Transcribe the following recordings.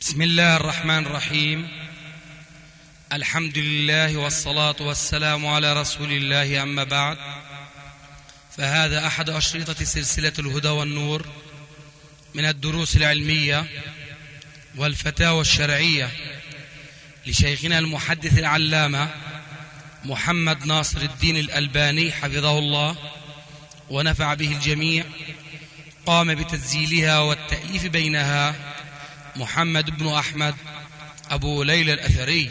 بسم الله الرحمن الرحيم. الحمد لله والصلاة والسلام على رسول الله، أما بعد، فهذا أحد أشرطة سلسلة الهدى والنور من الدروس العلمية والفتاوى الشرعية لشيخنا المحدث العلامة محمد ناصر الدين الألباني حفظه الله ونفع به الجميع. قام بتسجيلها والتأليف بينها محمد بن أحمد أبو ليلى الأثري.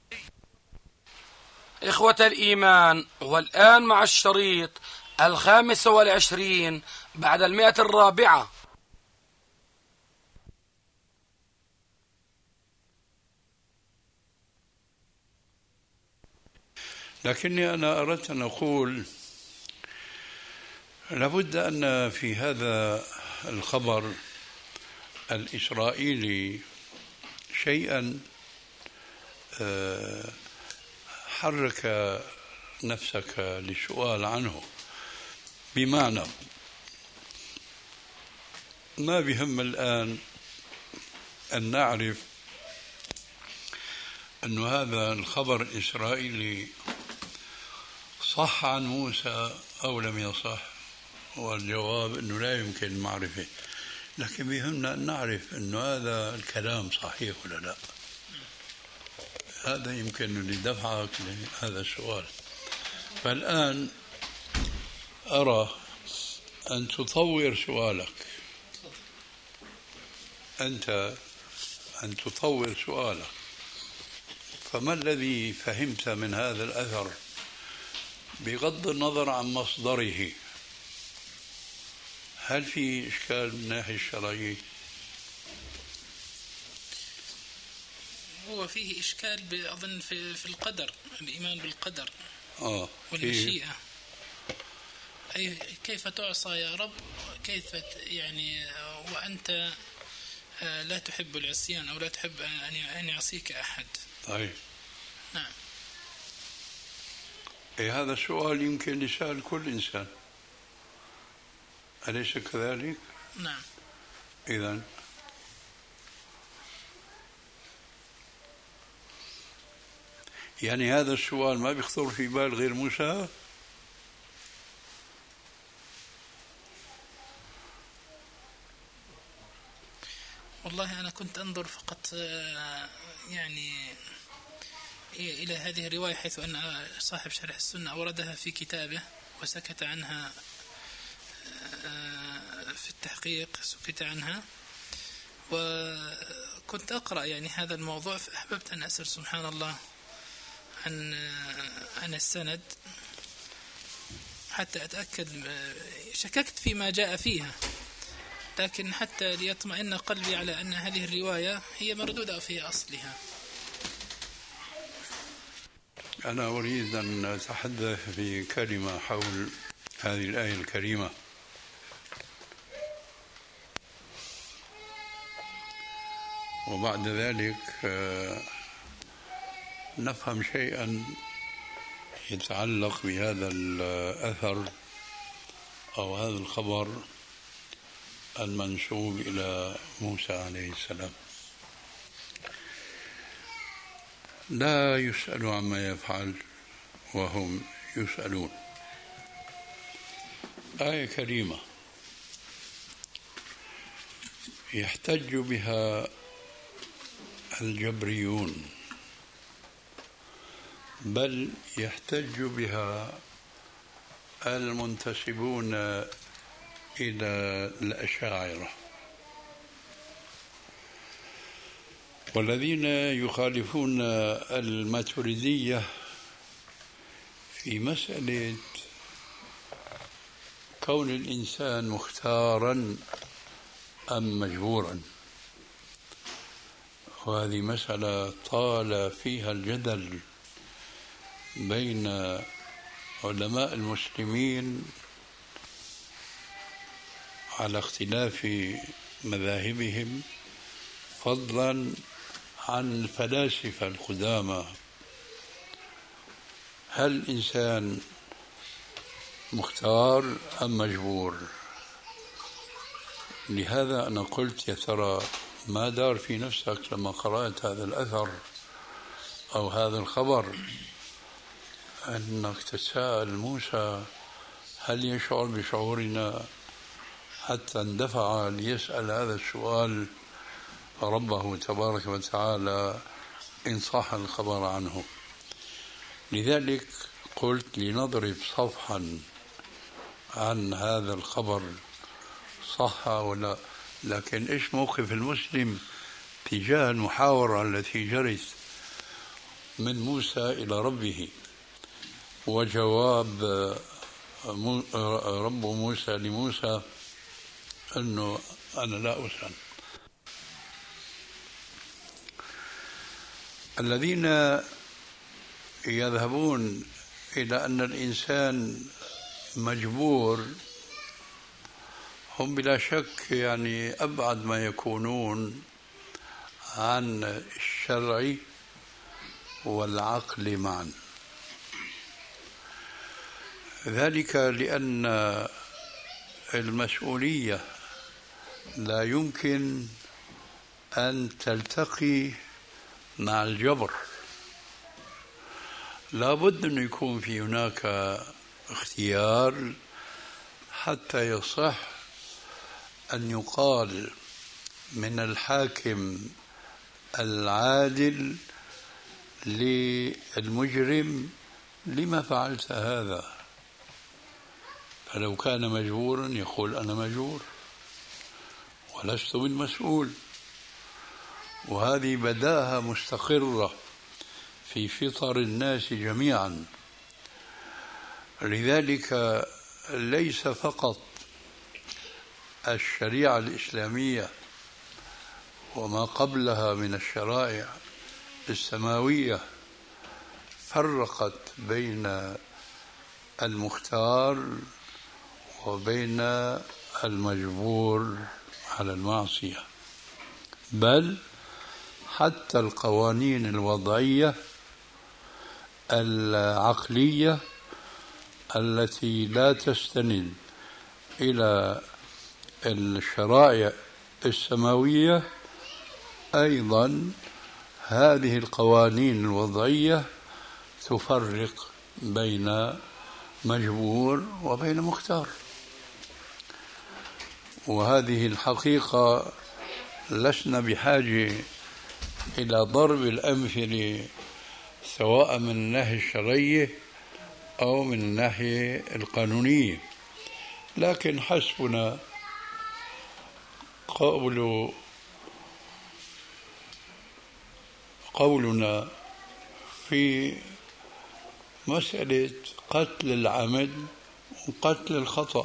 إخوة الإيمان، والآن مع الشريط 25 بعد 100. لكني أنا أردت أن أقول لابد أن في هذا الخبر الإسرائيلي شيئا حرك نفسك للسؤال عنه، بمعنى ما بهم الآن أن نعرف أن هذا الخبر الإسرائيلي صح عن موسى أو لم يصح، والجواب أنه لا يمكن المعرفة، لكن بيهمنا أن نعرف أن هذا الكلام صحيح ولا لا. هذا يمكن لدفعك لهذا السؤال. فالآن أرى أن تطور سؤالك، أنت أن تطور سؤالك. فما الذي فهمت من هذا الأثر بغض النظر عن مصدره؟ هل في إشكال من الناحية الشرعية؟ هو فيه إشكال أظن في القدر، الإيمان بالقدر والمشيئة. أي كيف تعصى يا رب، كيف يعني وأنت لا تحب العصيان أو لا تحب أن يعصيك أحد. طيب، نعم. هذا السؤال يمكن لسؤال كل إنسان، أليس كذلك؟ نعم. إذن يعني هذا السؤال ما بيخطر في بال غير موسى؟ والله أنا كنت أنظر فقط يعني إلى هذه الرواية، حيث أن صاحب شرح السنة أوردها في كتابه وسكت عنها في التحقيق، سكت عنها. وكنت أقرأ يعني هذا الموضوع، فأحببت أن أسأل سبحان الله عن السند حتى أتأكد. شككت فيما جاء فيها، لكن حتى ليطمئن قلبي على أن هذه الرواية هي مردودة في أصلها. أنا أريد أن أتحدث في كلمة حول هذه الآية الكريمة. وبعد ذلك نفهم شيئا يتعلق بهذا الأثر أو هذا الخبر المنسوب إلى موسى عليه السلام. لا يسأل عما يفعل وهم يسألون. آية كريمة يحتج بها الجبريون، بل يحتج بها المنتسبون إلى الأشاعرة، والذين يخالفون الماتريدية في مسألة كون الإنسان مختارا أم مجبورا. وهذه مسألة طال فيها الجدل بين علماء المسلمين على اختلاف مذاهبهم، فضلا عن الفلاسفة القدامى. هل الإنسان مختار أم مجبور؟ لهذا أنا قلت يا ترى ما دار في نفسك لما قرأت هذا الأثر أو هذا الخبر أنك تتساءل موسى هل يشعر بشعورنا حتى اندفع ليسأل هذا السؤال ربه تبارك وتعالى إن صح الخبر عنه؟ لذلك قلت لنضرب صفحا عن هذا الخبر صح ولا، لكن إيش موقف المسلم تجاه المحاورة التي جرت من موسى إلى ربه وجواب رب موسى لموسى أنه أنا لا أسأل. الذين يذهبون إلى أن الإنسان مجبور هم بلا شك يعني أبعد ما يكونون عن الشرع والعقل معا، ذلك لأن المسؤولية لا يمكن أن تلتقي مع الجبر، لا بد أن يكون في هناك اختيار حتى يصح أن يقال من الحاكم العادل للمجرم لما فعلت هذا. فلو كان مجبورا يقول أنا مجبور ولست بالمسؤول، وهذه بداهة مستقرة في فطر الناس جميعا. لذلك ليس فقط الشريعة الإسلامية وما قبلها من الشرائع السماوية فرقت بين المختار وبين المجبور على المعصية، بل حتى القوانين الوضعية العقلية التي لا تستند إلى الشرائع السماوية أيضا هذه القوانين الوضعية تفرق بين مجبور وبين مختار. وهذه الحقيقة لسنا بحاجة إلى ضرب الأمثلة سواء من الناحية الشرعية أو من الناحية القانونية، لكن حسبنا قولنا في مسألة قتل العمد وقتل الخطأ.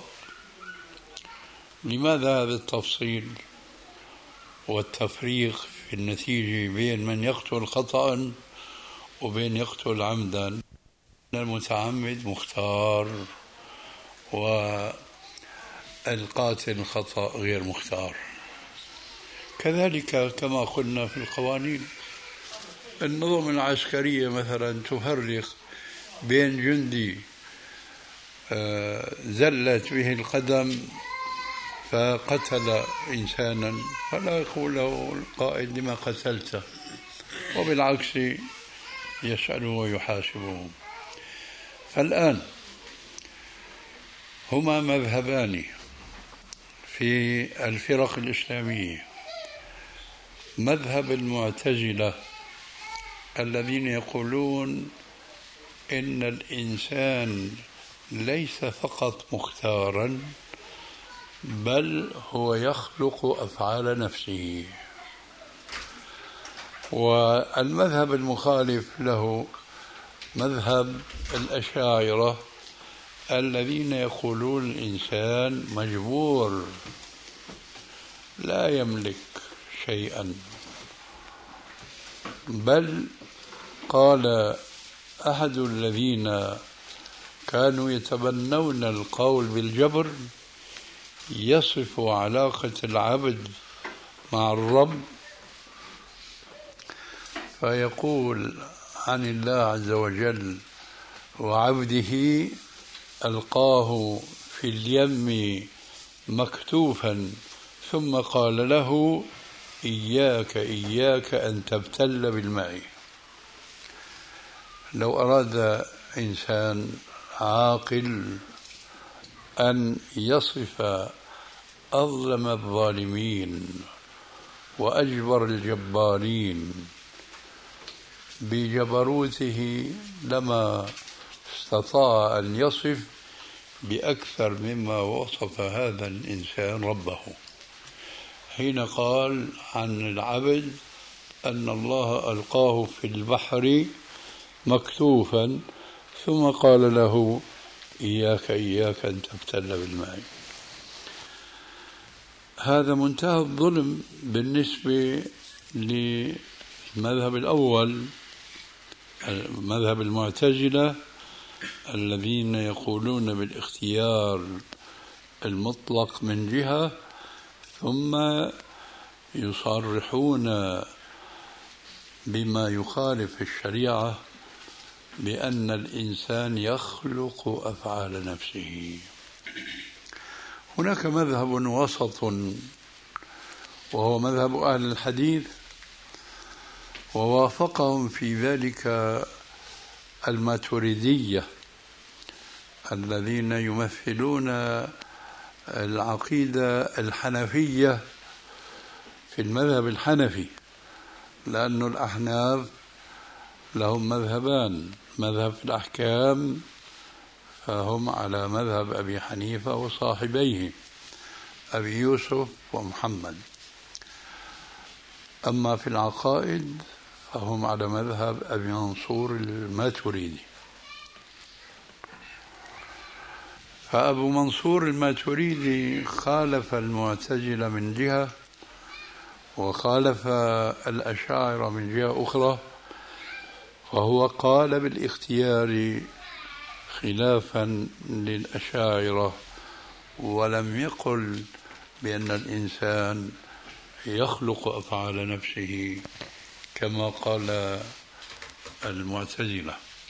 لماذا هذا التفصيل والتفريق في النتيجة بين من يقتل خطأ وبين يقتل عمدا؟ المتعمد مختار والقاتل خطأ غير مختار. كذلك كما قلنا في القوانين النظم العسكرية مثلا تفرق بين جندي زلت به القدم فقتل إنسانا فلا يقول له القائد لما قتلته، وبالعكس يسأله ويحاسبه. فالآن هما مذهبان في الفرق الإسلامية: مذهب المعتزلة الذين يقولون إن الإنسان ليس فقط مختارا بل هو يخلق أفعال نفسه، والمذهب المخالف له مذهب الأشاعرة الذين يقولون الإنسان مجبور لا يملك شيئا، بل قال أحد الذين كانوا يتبنون القول بالجبر يصف علاقة العبد مع الرب فيقول عن الله عز وجل: وعبده ألقاه في اليم مكتوفا ثم قال له إياك إياك أن تبتل بالماء. لو أراد إنسان عاقل أن يصف أظلم الظالمين وأجبر الجبارين بجبروته لما استطاع أن يصف بأكثر مما وصف هذا الإنسان ربه حين قال عن العبد أن الله ألقاه في البحر مكتوفا ثم قال له إياك إياك أن تبتل بالماء. هذا منتهى الظلم بالنسبة للمذهب الأول، مذهب المعتزلة الذين يقولون بالاختيار المطلق من جهة ثم يصرحون بما يخالف الشريعة بأن الإنسان يخلق أفعال نفسه. هناك مذهب وسط وهو مذهب أهل الحديث، ووافقهم في ذلك الماتريدية الذين يمثلون العقيدة الحنفية في المذهب الحنفي، لأن الأحناف لهم مذهبان، مذهب في الأحكام فهم على مذهب أبي حنيفة وصاحبيه أبي يوسف ومحمد، أما في العقائد فهم على مذهب أبي منصور الماتريدي. فأبو منصور الماتريدي خالف المعتزلة من جهة وخالف الأشاعرة من جهة أخرى، فهو قال بالاختيار خلافا للأشاعرة ولم يقل بأن الإنسان يخلق أفعال نفسه كما قال المعتزلة،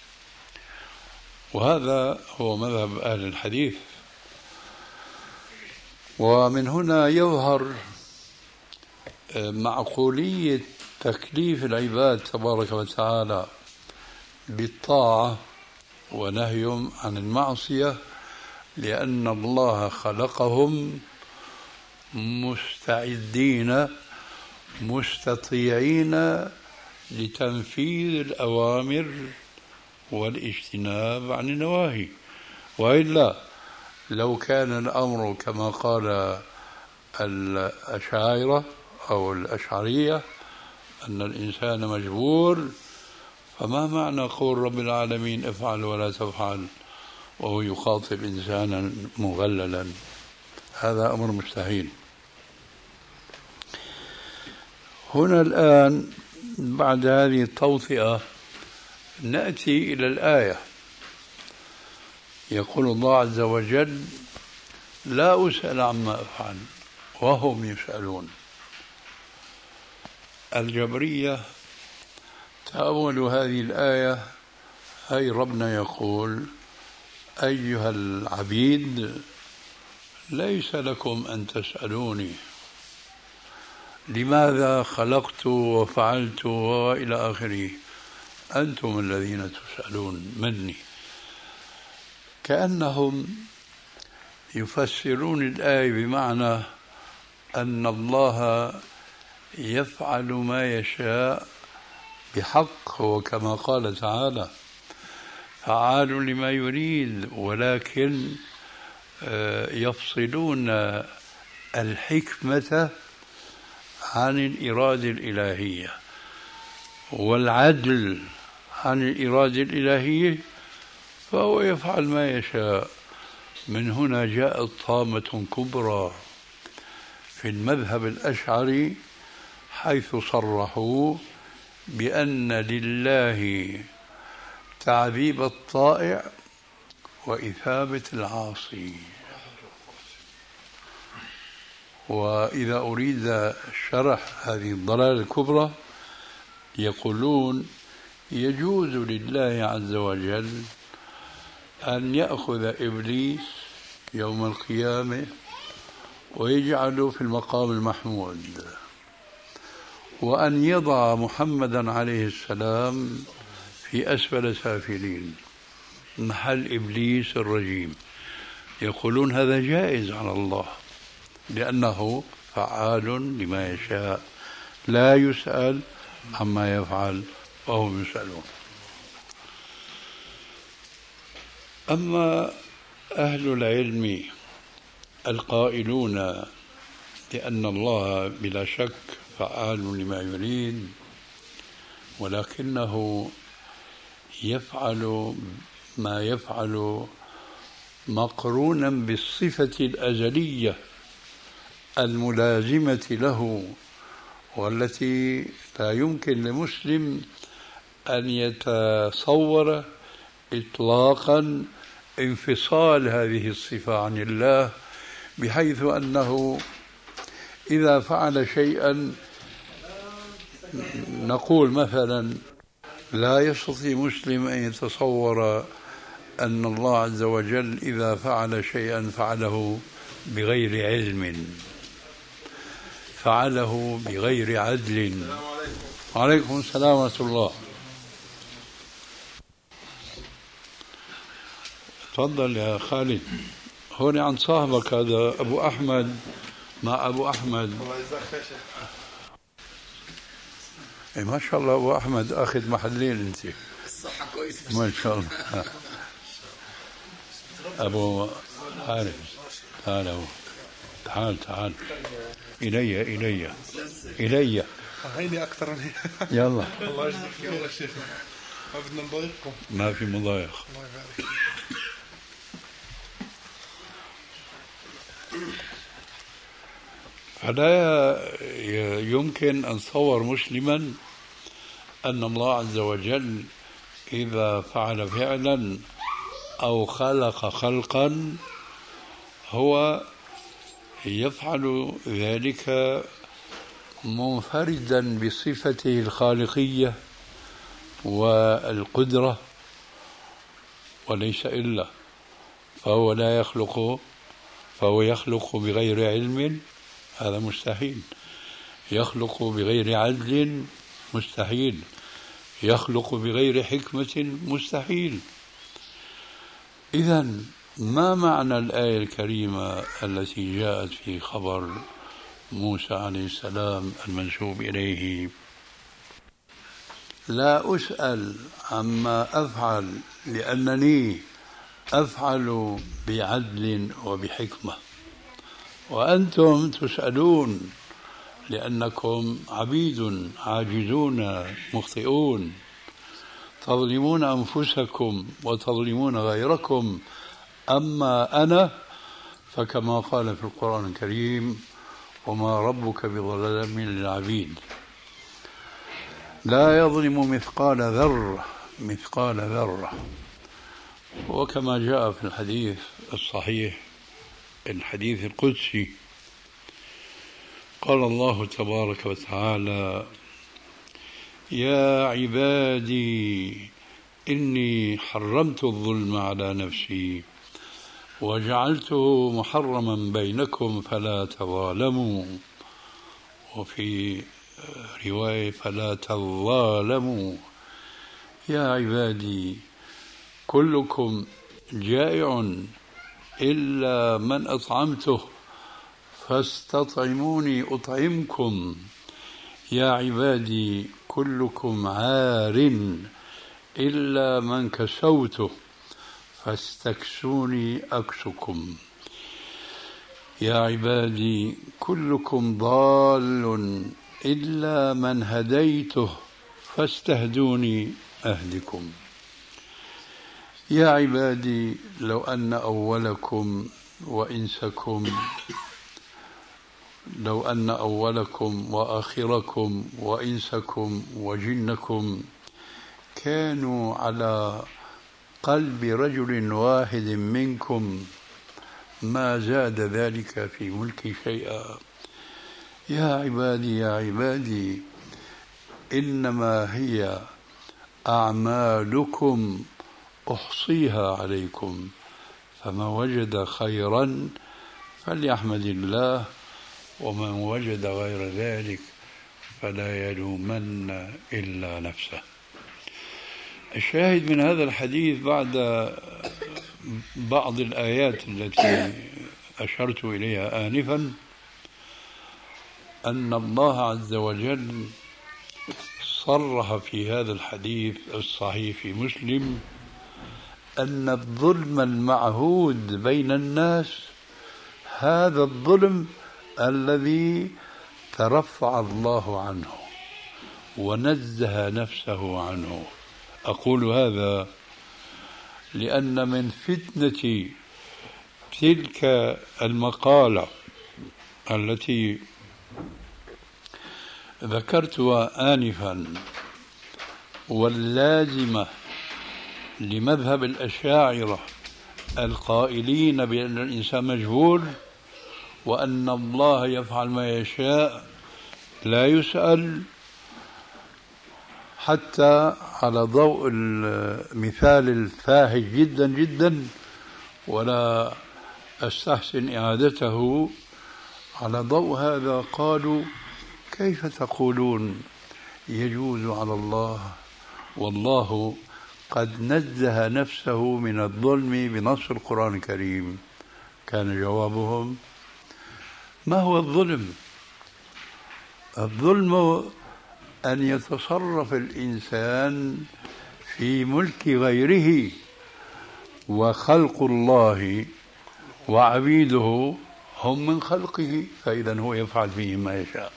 وهذا هو مذهب أهل الحديث. ومن هنا يظهر معقولية تكليف العباد تبارك وتعالى بالطاعة ونهيهم عن المعصية، لأن الله خلقهم مستعدين مستطيعين لتنفيذ الأوامر والاجتناب عن النواهي. وإلا لو كان الأمر كما قال الأشاعرة أو الأشعرية أن الإنسان مجبور، فما معنى قول رب العالمين افعل ولا تفعل وهو يخاطب إنسانا مغللا؟ هذا أمر مستحيل. هنا الآن بعد هذه التوطئة نأتي إلى الآية. يقول الله عز وجل لا أسأل عما أفعل وهم يسألون. الجبرية تأولوا هذه الآية، هي ربنا يقول أيها العبيد ليس لكم أن تسألوني لماذا خلقت وفعلت وإلى آخره، أنتم الذين تسألون مني. كأنهم يفسرون الآية بمعنى أن الله يفعل ما يشاء بحق، وكما قال تعالى فعال لما يريد، ولكن يفصلون الحكمة عن الإرادة الإلهية والعدل عن الإرادة الإلهية، فهو يفعل ما يشاء. من هنا جاءت طامة كبرى في المذهب الأشعري حيث صرحوا بأن لله تعذيب الطائع وإثابة العاصي. وإذا أريد شرح هذه الضلالة الكبرى يقولون يجوز لله عز وجل أن يأخذ إبليس يوم القيامة ويجعله في المقام المحمود، وأن يضع محمدا عليه السلام في أسفل سافلين محل إبليس الرجيم. يقولون هذا جائز على الله لأنه فعال لما يشاء، لا يسأل عما يفعل وهم يسألون. أما أهل العلم القائلون لأن الله بلا شك فعال لما يريد، ولكنه يفعل ما يفعل مقرونا بالصفة الأزلية الملازمة له، والتي لا يمكن لمسلم أن يتصور إطلاقا انفصال هذه الصفة عن الله، بحيث أنه إذا فعل شيئا نقول مثلا لا يستطيع مسلم أن يتصور أن الله عز وجل إذا فعل شيئا فعله بغير علم، فعله بغير عدل. وعليكم السلام ورحمة الله. تفضل يا خالد. هون عن صاحبك هذا أبو أحمد مع أبو أحمد. الله يجزاك خير. ما شاء الله أبو أحمد أخذ محلين أنت. الصحة كويسة ما شاء الله. أبو عارف تعال تعال إلي هيني أكثر. يلا الله يجزيك خير يا شيخ. ما بدنا نضايقكم. ما في مضايق. الله يبارك. فلا يمكن أن تصور مسلما أن الله عز وجل إذا فعل فعلا أو خلق خلقا هو يفعل ذلك منفردا بصفته الخالقية والقدرة وليس إلا، فهو لا يخلق، فهو يخلق بغير علم، هذا مستحيل. يخلق بغير عدل مستحيل. يخلق بغير حكمة مستحيل. إذن ما معنى الآية الكريمة التي جاءت في خبر موسى عليه السلام المنسوب إليه؟ لا أسأل عما أفعل لأنني أفعل بعدل وبحكمة، وأنتم تسألون لأنكم عبيد عاجزون مخطئون، تظلمون أنفسكم وتظلمون غيركم. أما أنا فكما قال في القرآن الكريم: وما ربك بظلام للعبيد. لا يظلم مثقال ذرة. وكما جاء في الحديث الصحيح الحديث القدسي قال الله تبارك وتعالى: يا عبادي إني حرمت الظلم على نفسي وجعلته محرما بينكم فلا تظالموا، وفي رواية فلا تظالموا. يا عبادي كلكم جائع إلا من أطعمته فاستطعموني أطعمكم. يا عبادي كلكم عار إلا من كسوته فاستكسوني أكسكم. يا عبادي كلكم ضال إلا من هديته فاستهدوني أهدكم. يا عبادي لو أن أولكم وآخركم وإنسكم وجنكم كانوا على قلب رجل واحد منكم ما زاد ذلك في ملكي شيئا. يا عبادي إنما هي أعمالكم أحصيها عليكم، فمن وجد خيرا فليحمد الله، ومن وجد غير ذلك فلا يلومن إلا نفسه. الشاهد من هذا الحديث بعد بعض الآيات التي أشرت إليها آنفا أن الله عز وجل صرح في هذا الحديث الصحيح في مسلم أن الظلم المعهود بين الناس هذا الظلم الذي ترفع الله عنه ونزه نفسه عنه. أقول هذا لأن من فتنة تلك المقالة التي ذكرتها آنفا واللازمة لمذهب الأشاعرة القائلين بأن الإنسان مجهول وأن الله يفعل ما يشاء لا يسأل، حتى على ضوء المثال الفاحش جدا جدا ولا أستحسن إعادته، على ضوء هذا قالوا كيف تقولون يجوز على الله والله قد نزه نفسه من الظلم بنص القرآن الكريم؟ كان جوابهم ما هو الظلم؟ الظلم أن يتصرف الإنسان في ملك غيره، وخلق الله وعبيده هم من خلقه، فإذا هو يفعل فيهم ما يشاء.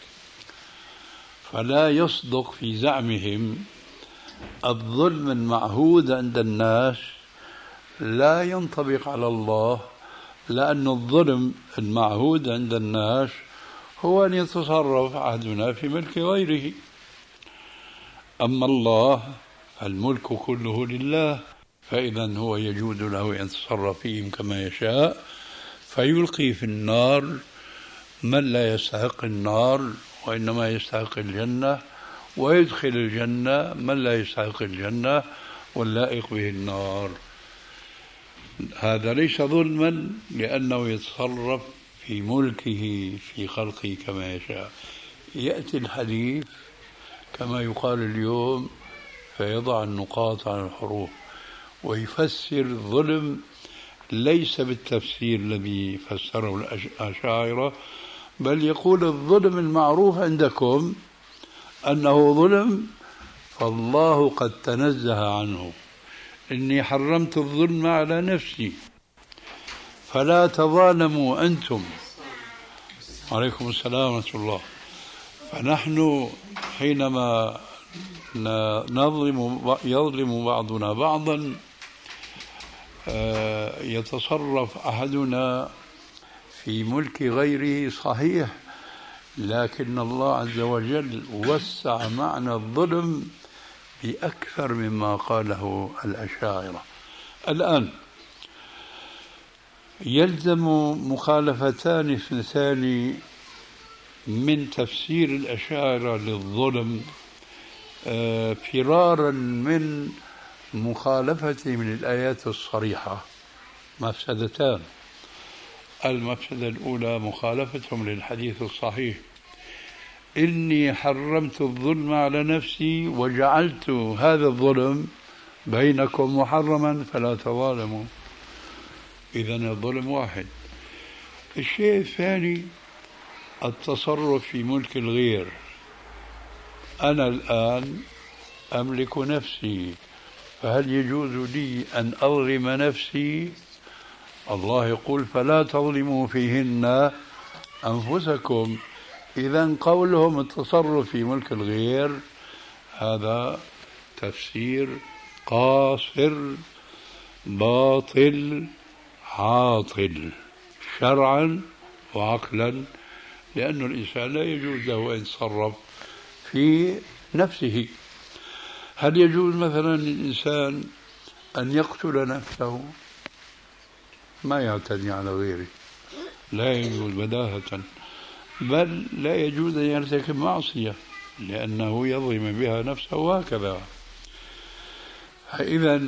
فلا يصدق في زعمهم الظلم المعهود عند الناس لا ينطبق على الله، لأن الظلم المعهود عند الناس هو أن يتصرف أحدنا في ملك غيره. أما الله الملك كله لله، فإذا هو يجوز له أن يتصرف فيهم كما يشاء، فيلقي في النار من لا يستحق النار وإنما يستحق الجنة، ويدخل الجنة من لا يستحق الجنة واللائق به النار. هذا ليس ظلما لأنه يتصرف في ملكه في خلقه كما يشاء. يأتي الحديث كما يقال اليوم فيضع النقاط على الحروف ويفسر الظلم ليس بالتفسير الذي فسره الأشاعرة، بل يقول الظلم المعروف عندكم أنه ظلم فالله قد تنزه عنه. إني حرمت الظلم على نفسي فلا تظالموا أنتم. عليكم السلام ورحمة الله. فنحن حينما يظلم بعضنا بعضا يتصرف أحدنا في ملك غيره صحيح، لكن الله عز وجل وسع معنى الظلم بأكثر مما قاله الأشاعرة. الآن يلزم مخالفتان اثنتان من تفسير الأشاعرة للظلم فرارا من مخالفته من الآيات الصريحة. مفسدتان: المفسدة الأولى مخالفتهم للحديث الصحيح: إني حرمت الظلم على نفسي وجعلت هذا الظلم بينكم محرما فلا تظالموا. إذن الظلم واحد. الشيء الثاني التصرف في ملك الغير. أنا الآن أملك نفسي، فهل يجوز لي أن أظلم نفسي؟ الله يقول فلا تظلموا فيهن أنفسكم. إذن قولهم التصرف في ملك الغير هذا تفسير قاصر باطل عاطل شرعا وعقلا، لأن الإنسان لا يجوز له أن يتصرف في نفسه. هل يجوز مثلا للإنسان أن يقتل نفسه؟ ما يعتدي على غيره، لا يجوز بداهة. بل لا يجوز أن يرتكب معصية لأنه يظلم بها نفسه وهكذا. فإذا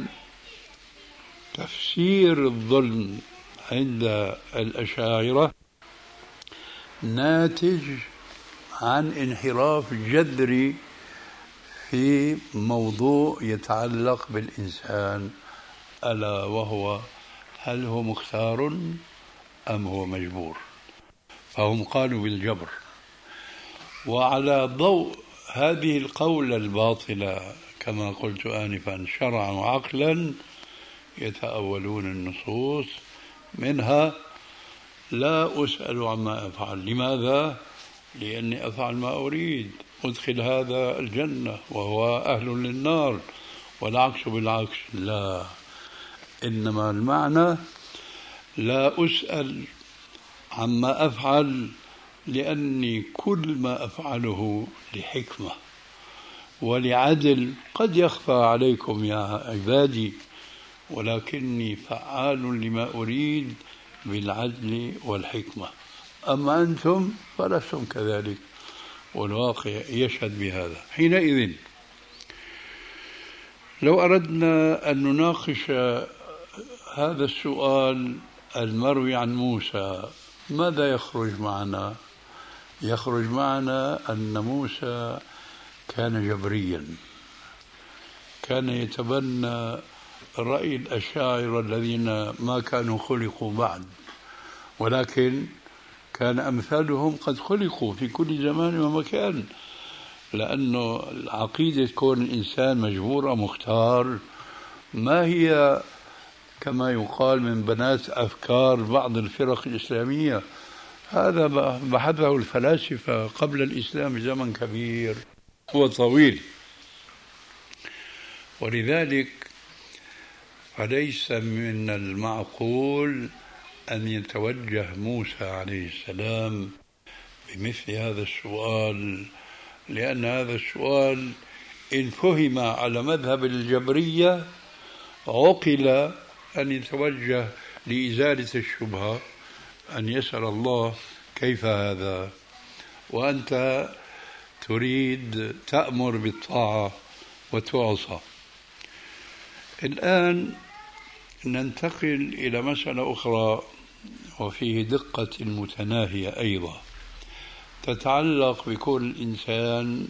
تفسير الظلم عند الأشاعرة ناتج عن انحراف جذري في موضوع يتعلق بالإنسان، ألا وهو هل هو مختار أم هو مجبور؟ فهم قالوا بالجبر. وعلى ضوء هذه القولة الباطلة كما قلت آنفا شرعا وعقلا يتأولون النصوص، منها لا أسأل عما أفعل. لماذا؟ لأني أفعل ما أريد، أدخل هذا الجنة وهو أهل للنار، والعكس بالعكس. لا، إنما المعنى لا أسأل عما أفعل لأني كل ما أفعله لحكمة ولعدل قد يخفى عليكم يا عبادي، ولكني فعال لما أريد بالعدل والحكمة. أما أنتم فلستم كذلك، والواقع يشهد بهذا. حينئذ لو أردنا أن نناقش هذا السؤال المروي عن موسى، ماذا يخرج معنا؟ يخرج معنا أن موسى كان جبريا، كان يتبنى رأي الأشاعرة الذين ما كانوا خلقوا بعد، ولكن كان أمثالهم قد خلقوا في كل زمان ومكان، لأنه العقيدة كون الإنسان مجبور أو مختار ما هي كما يقال من بنات أفكار بعض الفرق الإسلامية. هذا بحثه الفلاسفة قبل الإسلام بزمن كبير وطويل. ولذلك فليس من المعقول أن يتوجه موسى عليه السلام بمثل هذا السؤال، لأن هذا السؤال إن فهم على مذهب الجبرية عقل أن يتوجه لإزالة الشبهة، أن يسأل الله كيف هذا، وأنت تريد تأمر بالطاعة وتعصى. الآن ننتقل إلى مسألة أخرى وفيه دقة متناهية أيضا، تتعلق بكل إنسان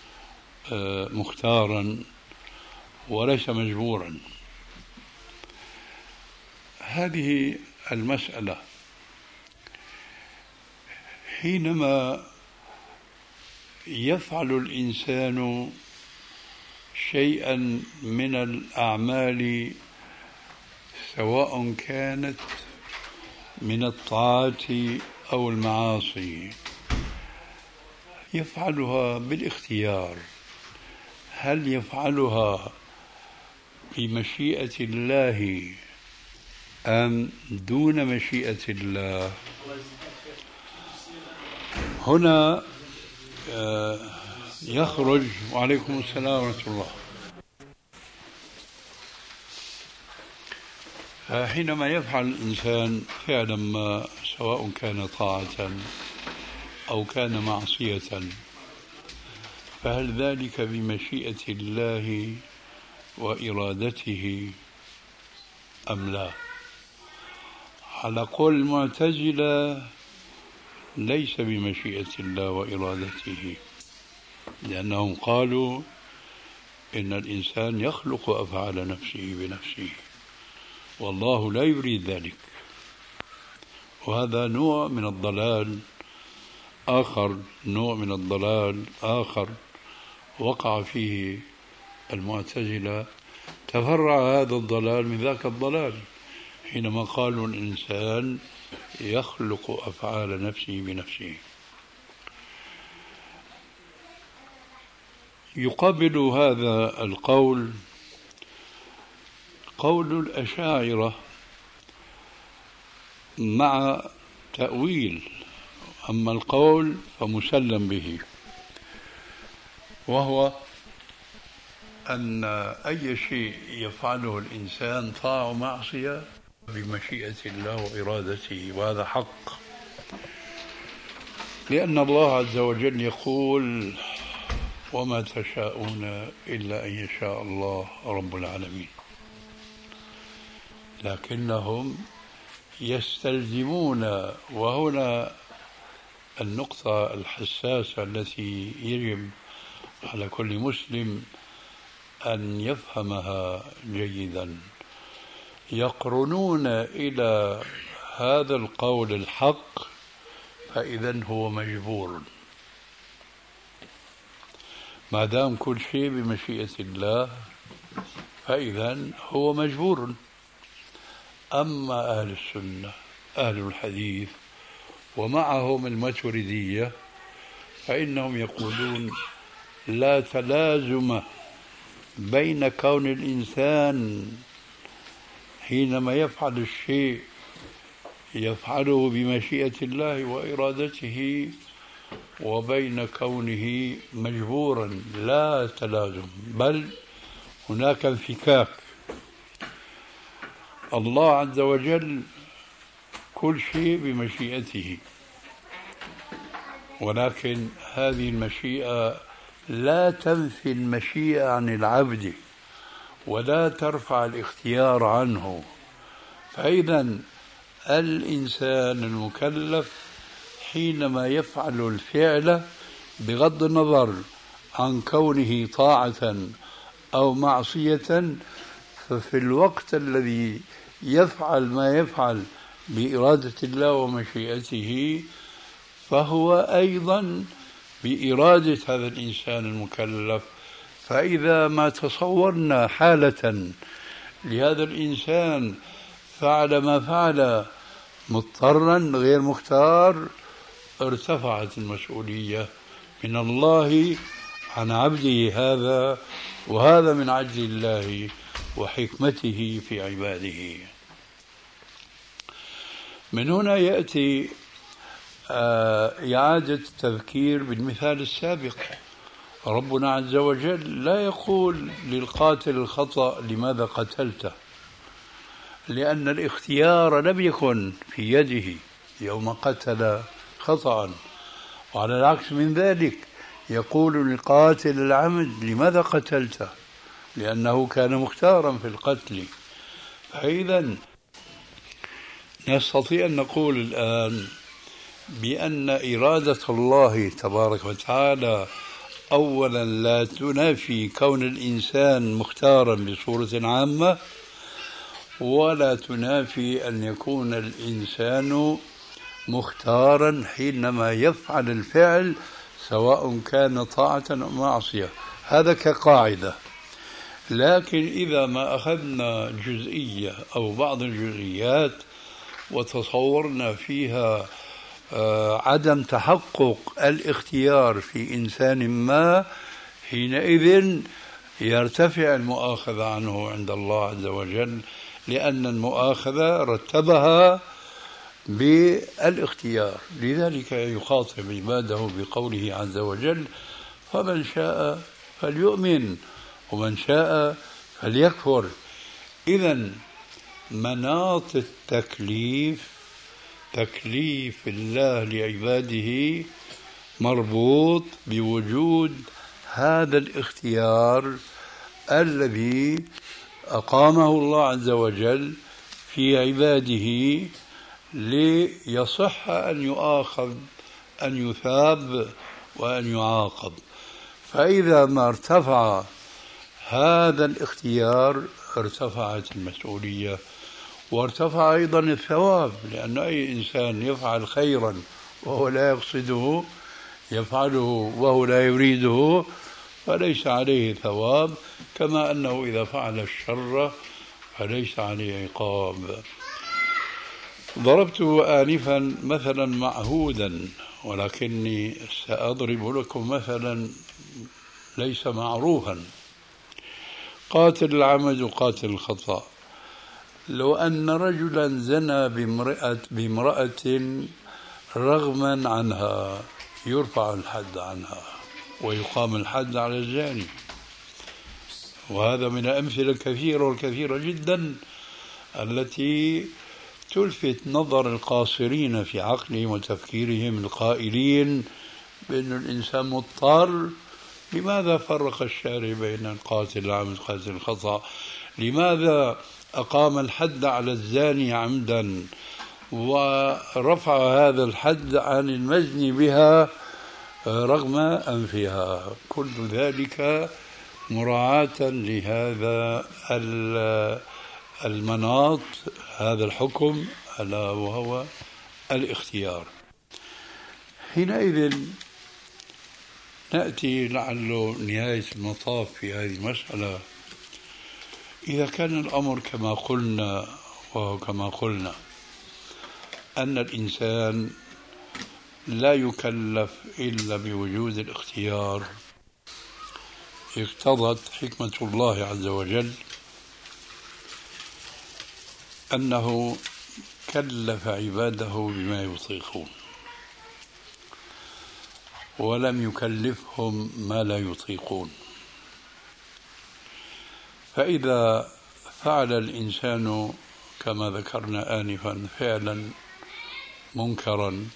مختارا وليس مجبورا. هذه المسألة حينما يفعل الإنسان شيئا من الأعمال سواء كانت من الطاعات أو المعاصي، يفعلها بالاختيار. هل يفعلها بمشيئة الله أم دون مشيئة الله؟ هنا يخرج. وعليكم السلام ورحمة الله. حينما يفعل الإنسان فعلا ما سواء كان طاعة أو كان معصية، فهل ذلك بمشيئة الله وإرادته أم لا؟ على قول المعتزلة ليس بمشيئة الله وإرادته، لأنهم قالوا إن الإنسان يخلق أفعال نفسه بنفسه والله لا يريد ذلك. وهذا نوع من الضلال آخر، نوع من الضلال آخر وقع فيه المعتزلة، تفرع هذا الضلال من ذاك الضلال حينما قالوا الإنسان يخلق أفعال نفسه بنفسه. يقابل هذا القول قول الأشاعرة مع تأويل، أما القول فمسلم به، وهو أن أي شيء يفعله الإنسان طاعة ومعصية بمشيئة الله وإرادته، وهذا حق، لأن الله عز وجل يقول وما تشاءون إلا أن يشاء الله رب العالمين. لكنهم يستلزمون، وهنا النقطة الحساسة التي يجب على كل مسلم أن يفهمها جيدا. يقرنون إلى هذا القول الحق فإذا هو مجبور، ما دام كل شيء بمشيئة الله فإذا هو مجبور. أما أهل السنة أهل الحديث ومعهم الماتريدية فإنهم يقولون لا تلازم بين كون الإنسان حينما يفعل الشيء يفعله بمشيئة الله وإرادته وبين كونه مجبورا، لا تلازم، بل هناك انفكاك. الله عز وجل كل شيء بمشيئته، ولكن هذه المشيئة لا تنفي المشيئة عن العبد ولا ترفع الاختيار عنه. فإذا الإنسان المكلف حينما يفعل الفعل بغض النظر عن كونه طاعة أو معصية، ففي الوقت الذي يفعل ما يفعل بإرادة الله ومشيئته فهو أيضا بإرادة هذا الإنسان المكلف. فإذا ما تصورنا حالة لهذا الإنسان فعل ما فعل مضطرا غير مختار، ارتفعت المسؤولية من الله عن عبده هذا، وهذا من عدل الله وحكمته في عباده. من هنا يأتي إعادة التذكير بالمثال السابق. ربنا عز وجل لا يقول للقاتل الخطأ لماذا قتلته، لأن الاختيار لم يكن في يده يوم قتل خطأ، وعلى العكس من ذلك يقول للقاتل العمد لماذا قتلته، لأنه كان مختارا في القتل. فإذا نستطيع أن نقول الآن بأن إرادة الله تبارك وتعالى أولا لا تنافي كون الإنسان مختارا بصورة عامة، ولا تنافي أن يكون الإنسان مختارا حينما يفعل الفعل سواء كان طاعة أو معصية. هذا كقاعدة. لكن إذا ما أخذنا جزئية أو بعض الجزئيات وتصورنا فيها عدم تحقق الاختيار في إنسان ما، حينئذ يرتفع المؤاخذة عنه عند الله عز وجل، لأن المؤاخذة رتبها بالاختيار. لذلك يخاطب عباده بقوله عز وجل فمن شاء فليؤمن ومن شاء فليكفر. إذن مناط التكليف، تكليف الله لعباده، مربوط بوجود هذا الاختيار الذي أقامه الله عز وجل في عباده ليصح أن يؤاخذ، أن يثاب وأن يعاقب. فإذا ما ارتفع هذا الاختيار ارتفعت المسؤولية وارتفع أيضا الثواب، لأن أي إنسان يفعل خيرا وهو لا يقصده يفعله وهو لا يريده فليس عليه ثواب، كما أنه إذا فعل الشر فليس عليه عقاب. ضربت آنفا مثلا معهودا، ولكني سأضرب لكم مثلا ليس معروفا. قاتل العمد وقاتل الخطأ. لو أن رجلا زنى بامرأة رغما عنها يرفع الحد عنها ويقام الحد على الزاني، وهذا من الأمثلة الكثيرة والكثيرة جدا التي تلفت نظر القاصرين في عقلهم وتفكيرهم القائلين بأن الإنسان مضطر. لماذا فرق الشارع بين قاتل العمد وقاتل الخطأ؟ لماذا أقام الحد على الزاني عمدا ورفع هذا الحد عن المزن بها رغم أنفها. كل ذلك مراعاة لهذا المناط، هذا الحكم، ألا وهو الاختيار. حينئذ نأتي لعله نهاية المطاف في هذه المسألة. إذا كان الأمر كما قلنا، وهو كما قلنا أن الإنسان لا يكلف إلا بوجود الاختيار، اقتضت حكمة الله عز وجل أنه كلف عباده بما يطيقون ولم يكلفهم ما لا يطيقون. فإذا فعل الإنسان كما ذكرنا آنفا فعلا منكرا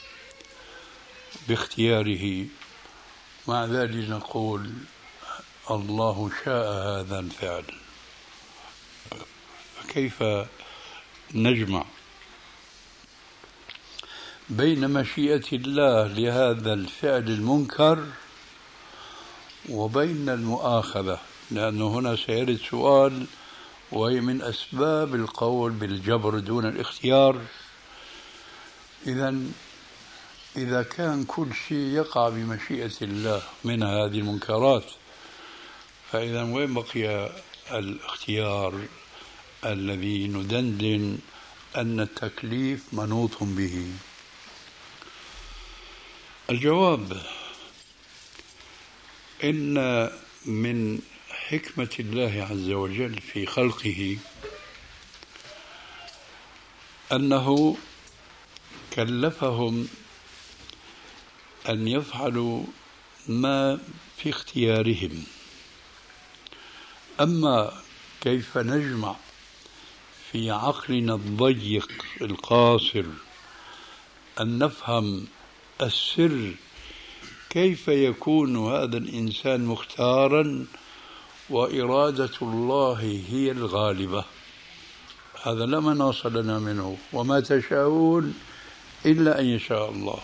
باختياره، مع ذلك نقول الله شاء هذا الفعل، فكيف نجمع بين مشيئة الله لهذا الفعل المنكر وبين المؤاخذة؟ لأنه هنا سيرد سؤال، وهي من أسباب القول بالجبر دون الاختيار. إذا كان كل شيء يقع بمشيئة الله من هذه المنكرات، فإذا وين بقي الاختيار الذي ندندن أن التكليف منوط به؟ الجواب: إن من حكمة الله عز وجل في خلقه أنه كلفهم أن يفعلوا ما في اختيارهم. أما كيف نجمع في عقلنا الضيق القاصر أن نفهم السر، كيف يكون هذا الإنسان مختارا وإرادة الله هي الغالبة؟ هذا لا مناص لنا منه، وما تشاءون إلا أن يشاء الله.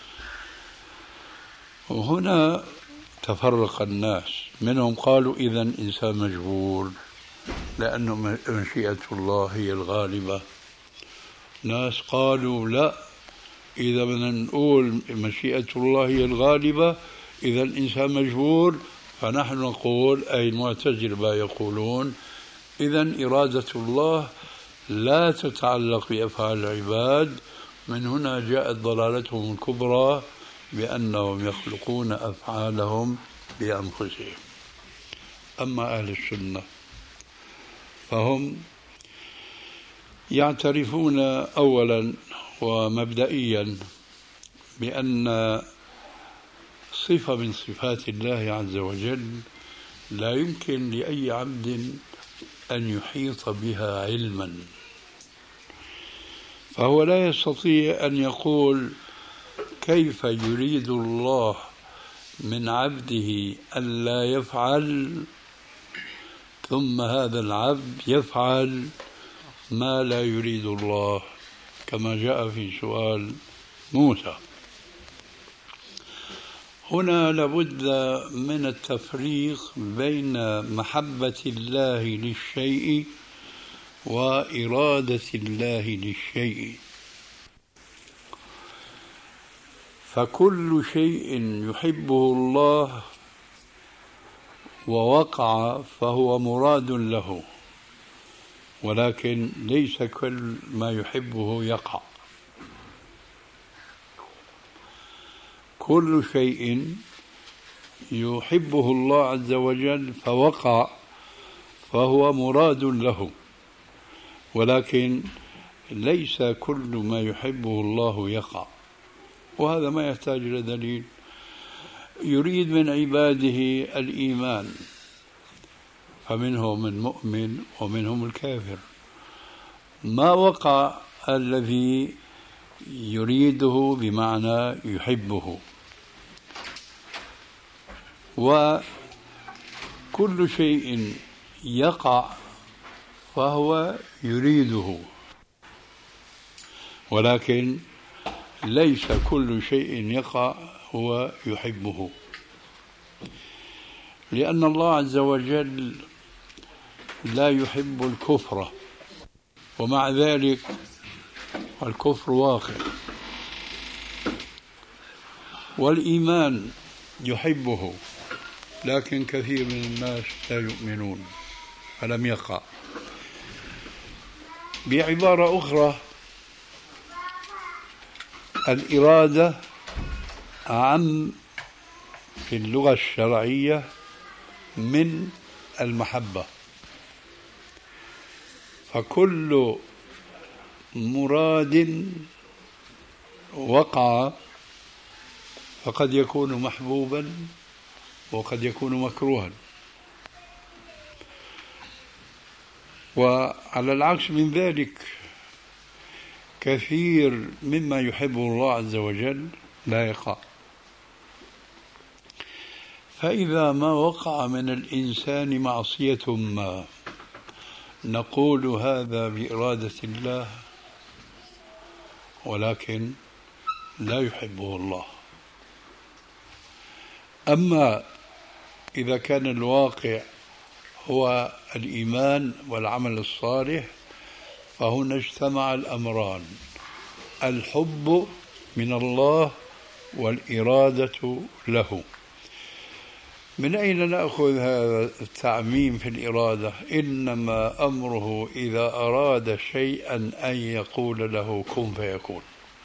وهنا تفرق الناس، منهم قالوا إذن إنسان مجبور لأنه مشيئة الله هي الغالبة. ناس قالوا لا، إذا بدنا نقول مشيئة الله هي الغالبة إذا الإنسان مجبور، فنحن نقول أي المعتزلة يقولون إذن إرادة الله لا تتعلق بأفعال العباد. من هنا جاءت ضلالتهم الكبرى بأنهم يخلقون أفعالهم بأنفسهم. أما أهل السنة فهم يعترفون أولا ومبدئيا بأن صفة من صفات الله عز وجل لا يمكن لأي عبد أن يحيط بها علما، فهو لا يستطيع أن يقول كيف يريد الله من عبده أن لا يفعل ثم هذا العبد يفعل ما لا يريد الله، كما جاء في سؤال موسى. هنا لابد من التفريق بين محبة الله للشيء وإرادة الله للشيء. فكل شيء يحبه الله ووقع فهو مراد له، ولكن ليس كل ما يحبه يقع. كل شيء يحبه الله عز وجل فوقع فهو مراد له، ولكن ليس كل ما يحبه الله يقع. وهذا ما يحتاج إلى دليل. يريد من عباده الإيمان، فمنهم المؤمن ومنهم الكافر. ما وقع الذي يريده بمعنى يحبه، وكل شيء يقع فهو يريده. ولكن ليس كل شيء يقع هو يحبه، لأن الله عز وجل لا يحب الكفر، ومع ذلك الكفر واقع، والإيمان يحبه، لكن كثير من الناس لا يؤمنون فلم يقع. بعبارة أخرى، الإرادة أعم في اللغة الشرعية من المحبة، فكل مراد وقع فقد يكون محبوبا وقد يكون مكروها. وعلى العكس من ذلك، كثير مما يحبه الله عز وجل لا يقع. فإذا ما وقع من الإنسان معصية ما، نقول هذا بإرادة الله، ولكن لا يحبه الله. أما إذا كان الواقع هو الإيمان والعمل الصالح، فهنا اجتمع الأمران: الحب من الله والإرادة له. من أين نأخذ هذا التعميم في الإرادة؟ إنما أمره إذا أراد شيئا أن يقول له كن فيكون.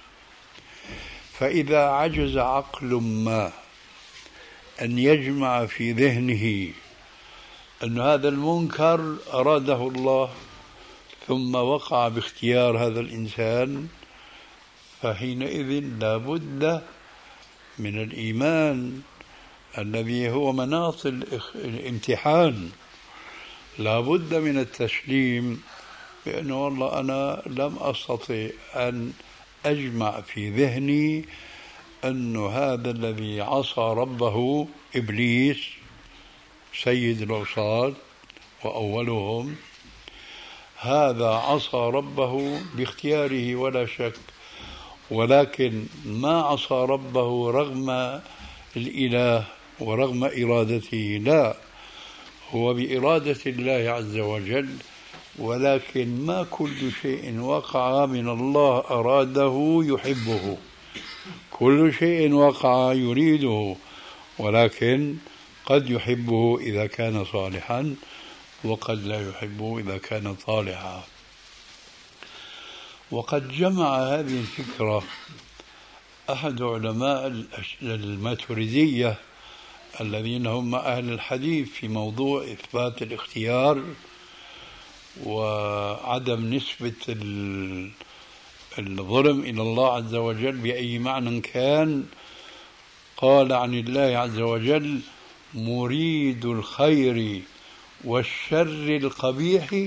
فإذا عجز عقل ما أن يجمع في ذهنه أن هذا المنكر أراده الله ثم وقع باختيار هذا الإنسان، فحينئذ لا بد من الإيمان الذي هو مناط الامتحان، لا بد من التسليم بأنه والله أنا لم أستطع أن أجمع في ذهني أن هذا الذي عصى ربه إبليس سيد العصاة وأولهم، هذا عصى ربه باختياره ولا شك، ولكن ما عصى ربه رغم الإله ورغم إرادته، لا، هو بإرادة الله عز وجل، ولكن ما كل شيء وقع من الله أراده يحبه، كل شيء وقع يريده، ولكن قد يحبه إذا كان صالحا وقد لا يحبه إذا كان طالحا. وقد جمع هذه الفكرة أحد علماء الماتريدية الذين هم أهل الحديث في موضوع إثبات الاختيار وعدم نسبة الظلم إلى الله عز وجل بأي معنى كان. قال عن الله عز وجل: مريد الخير والشر القبيح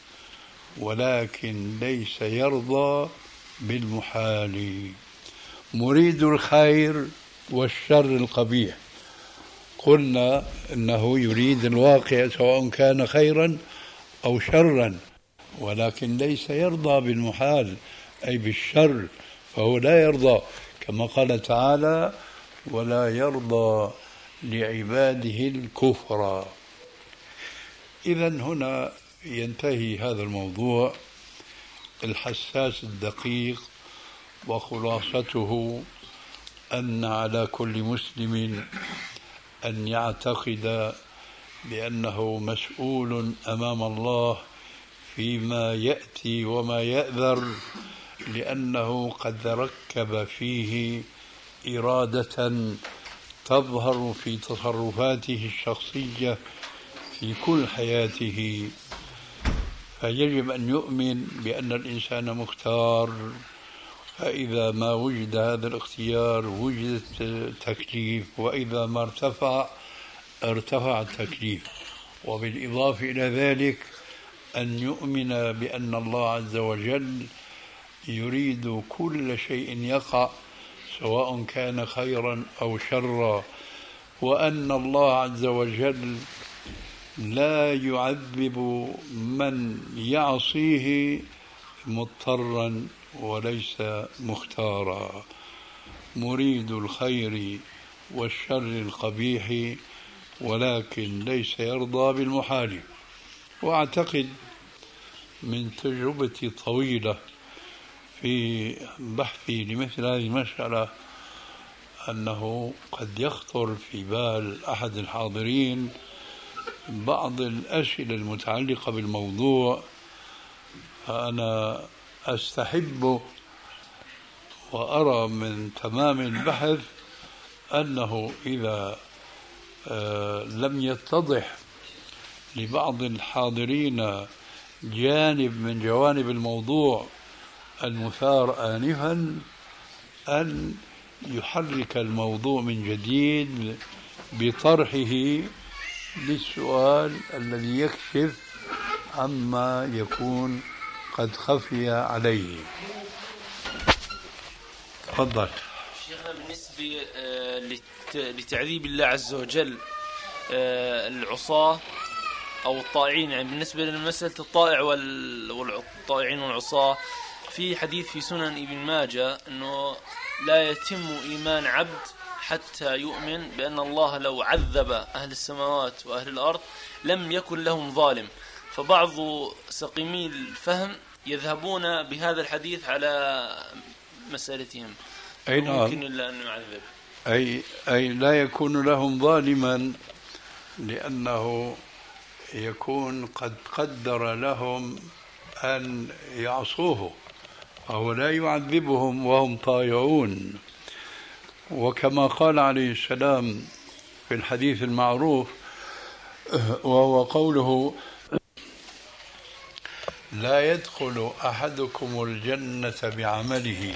ولكن ليس يرضى بالمحال. مريد الخير والشر القبيح، قلنا إنه يريد الواقع سواء كان خيرا أو شرا، ولكن ليس يرضى بالمحال أي بالشر، فهو لا يرضى، كما قال تعالى: ولا يرضى لعباده الكفر. إذن هنا ينتهي هذا الموضوع الحساس الدقيق، وخلاصته أن على كل مسلم أن يعتقد بأنه مسؤول أمام الله فيما يأتي وما يأذر، لأنه قد ركب فيه إرادة تظهر في تصرفاته الشخصية في كل حياته، فيجب أن يؤمن بأن الإنسان مختار، فإذا ما وجد هذا الاختيار وجد التكليف، وإذا ما ارتفع التكليف. وبالإضافة إلى ذلك أن يؤمن بأن الله عز وجل يريد كل شيء يقع سواء كان خيرا أو شرا، وأن الله عز وجل لا يعذب من يعصيه مضطرا وليس مختارا، مريد الخير والشر القبيح، ولكن ليس يرضى بالمحال. وأعتقد من تجربتي الطويلة في بحثي لمثل هذه المسألة أنه قد يخطر في بال أحد الحاضرين بعض الأسئلة المتعلقة بالموضوع، فأنا أستحب وأرى من تمام البحث أنه إذا لم يتضح لبعض الحاضرين جانب من جوانب الموضوع المثار آنفا أن يحرك الموضوع من جديد بطرحه للسؤال الذي يكشف عما يكون قد خفي عليه. تفضل. شيخنا، بالنسبة لتعذيب الله عز وجل العصاة أو الطائعين، يعني بالنسبة لمسألة الطائع والطائعين والعصاة، في حديث في سنن ابن ماجه أنه لا يتم إيمان عبد حتى يؤمن بأن الله لو عذب أهل السماوات وأهل الأرض لم يكن لهم ظالم. فبعض سقيمي الفهم يذهبون بهذا الحديث على مسألتهم، ممكن إلا أن يعذب، أي لا يكون لهم ظالما لأنه يكون قد قدر لهم أن يعصوه، فهو لا يعذبهم وهم طائعون. وكما قال عليه السلام في الحديث المعروف، وهو قوله: لا يدخل أحدكم الجنة بعمله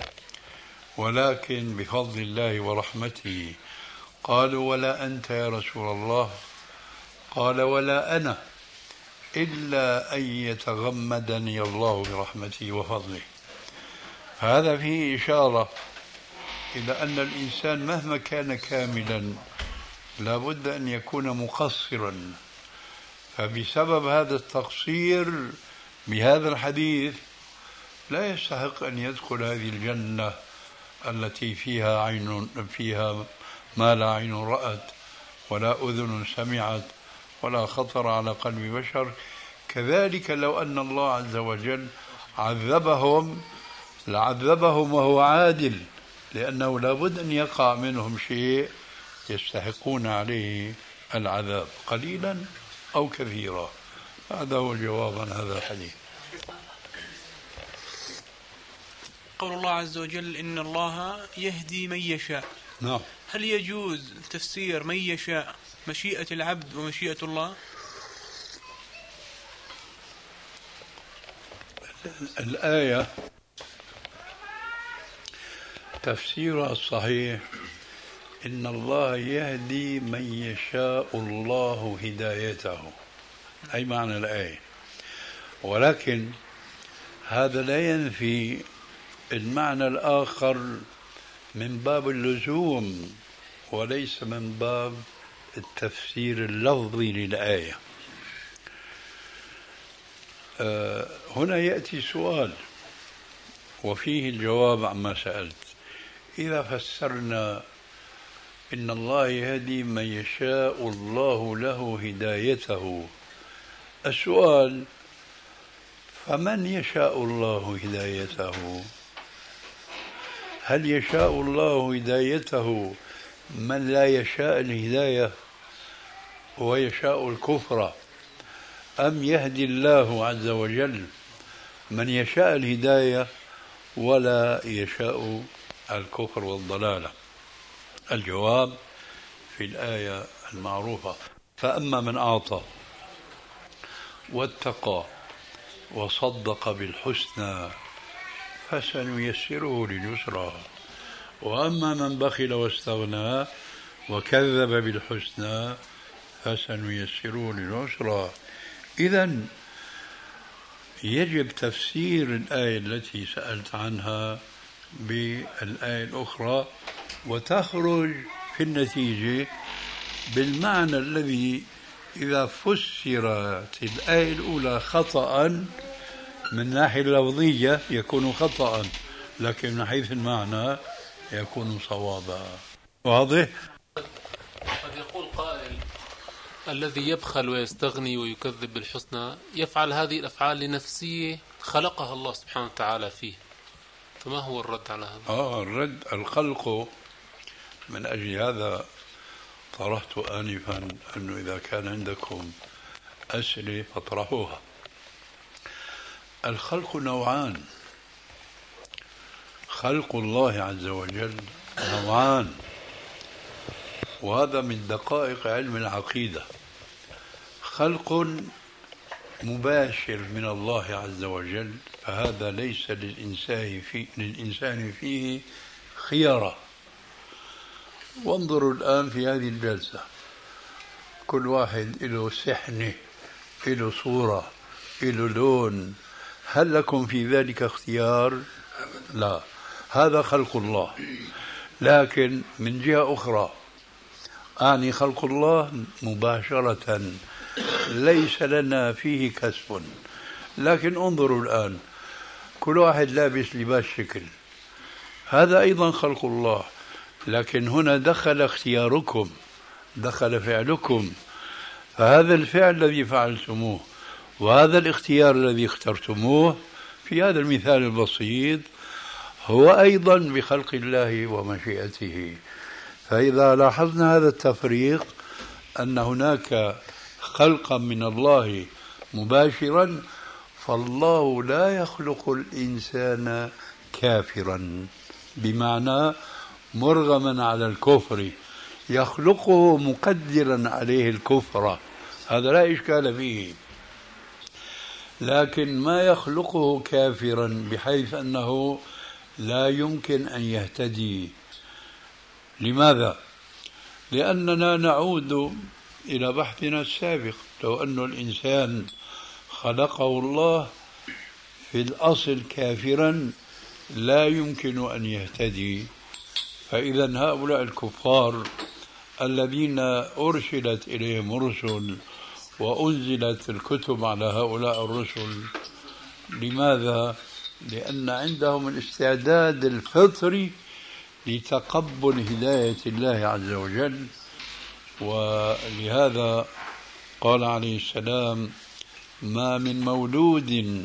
ولكن بفضل الله ورحمته. قالوا: ولا أنت يا رسول الله؟ قال: ولا أنا، إلا أن يتغمدني الله برحمته وفضله. هذا فيه إشارة إلى أن الإنسان مهما كان كاملا لا بد أن يكون مقصرا، فبسبب هذا التقصير بهذا الحديث لا يستحق أن يدخل هذه الجنة التي فيها ما لا عين رأت ولا أذن سمعت ولا خطر على قلب بشر. كذلك لو أن الله عز وجل عذبهم لعذبهم وهو عادل، لأنه لابد أن يقع منهم شيء يستحقون عليه العذاب قليلا أو كثيرا. هذا هو الجواب عن هذا الحديث. قول الله عز وجل: إن الله يهدي من يشاء. نعم. هل يجوز تفسير من يشاء مشيئة العبد ومشيئة الله؟ الآية تفسيرها الصحيح: إن الله يهدي من يشاء الله هدايته، أي معنى الآية. ولكن هذا لا ينفي المعنى الآخر من باب اللزوم وليس من باب التفسير اللفظي للآية. هنا يأتي سؤال وفيه الجواب عما سألت. إذا فسرنا إن الله يهدي من يشاء الله له هدايته، السؤال: فمن يشاء الله هدايته؟ هل يشاء الله هدايته من لا يشاء الهداية ويشاء الكفر، أم يهدي الله عز وجل من يشاء الهداية ولا يشاء الكفر والضلالة؟ الجواب في الآية المعروفة: فأما من أعطى واتقى وصدق بالحسنى فسنيسره لليسرى، وأما من بخل واستغنى وكذب بالحسنى فسنيسره للعسرى. إذن يجب تفسير الآية التي سألت عنها بالآية الأخرى، وتخرج في النتيجة بالمعنى الذي إذا فسرت الآية الأولى خطأ من الناحية اللفظية يكون خطأ، لكن من حيث المعنى يكون صوابا. واضح؟ قد يقول قائل: الذي يبخل ويستغني ويكذب بالحسنى يفعل هذه الأفعال لنفسه خلقها الله سبحانه وتعالى فيه، فما هو الرد على هذا؟ الرد الخلق. من أجل هذا طرحت آنفا أنه إذا كان عندكم أسئلة فاطرحوها. الخلق نوعان، خلق الله عز وجل نوعان، وهذا من دقائق علم العقيدة. خلق مباشر من الله عز وجل، فهذا ليس للإنسان فيه خيارة. وانظروا الآن في هذه الجلسة، كل واحد له سحنة، له صورة، له لون، هل لكم في ذلك اختيار؟ لا، هذا خلق الله. لكن من جهة أخرى أعني خلق الله مباشرة ليس لنا فيه كسب. لكن انظروا الآن، كل واحد لابس لباس شكل، هذا أيضا خلق الله، لكن هنا دخل اختياركم، دخل فعلكم، فهذا الفعل الذي فعلتموه وهذا الاختيار الذي اخترتموه في هذا المثال البسيط هو أيضا بخلق الله ومشيئته. فإذا لاحظنا هذا التفريق، أن هناك خلقا من الله مباشرا، فالله لا يخلق الإنسان كافرا بمعنى مرغما على الكفر، يخلقه مقدرا عليه الكفر، هذا لا إشكال فيه. لكن ما يخلقه كافرا بحيث أنه لا يمكن أن يهتدي. لماذا؟ لأننا نعود إلى بحثنا السابق، لو أن الإنسان خلقه الله في الأصل كافرا لا يمكن أن يهتدي. فإذا هؤلاء الكفار الذين أرسلت إليهم الرسل وأنزلت الكتب على هؤلاء الرسل، لماذا؟ لأن عندهم الاستعداد الفطري لتقبل هداية الله عز وجل. ولهذا قال عليه السلام: ما من مولود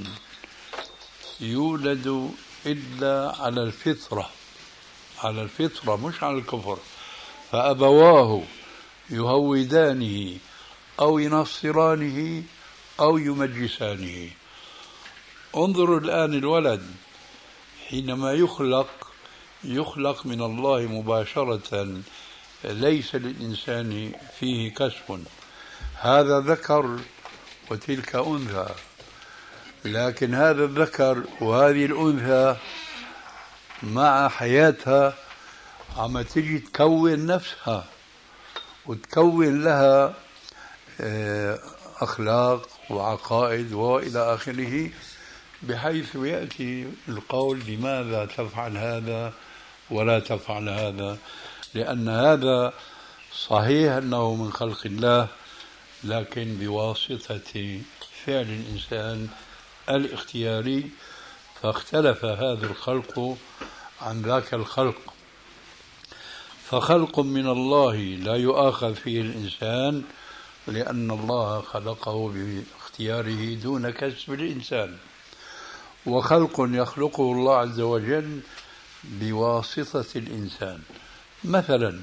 يولد إلا على الفطرة، على الفطرة مش على الكفر، فأبواه يهودانه أو ينصرانه أو يمجسانه. انظروا الآن، الولد حينما يخلق من الله مباشرة، ليس للإنسان فيه كسب، هذا ذكر وتلك أنثى، لكن هذا الذكر وهذه الأنثى مع حياتها عم تجي تكون نفسها وتكون لها أخلاق وعقائد وإلى آخره، بحيث يأتي القول: لماذا تفعل هذا ولا تفعل هذا؟ لأن هذا صحيح أنه من خلق الله، لكن بواسطة فعل الإنسان الاختياري، فاختلف هذا الخلق عن ذاك الخلق. فخلق من الله لا يؤاخذ فيه الإنسان، لأن الله خلقه باختياره دون كسب الإنسان. وخلق يخلقه الله عز وجل بواسطة الإنسان. مثلا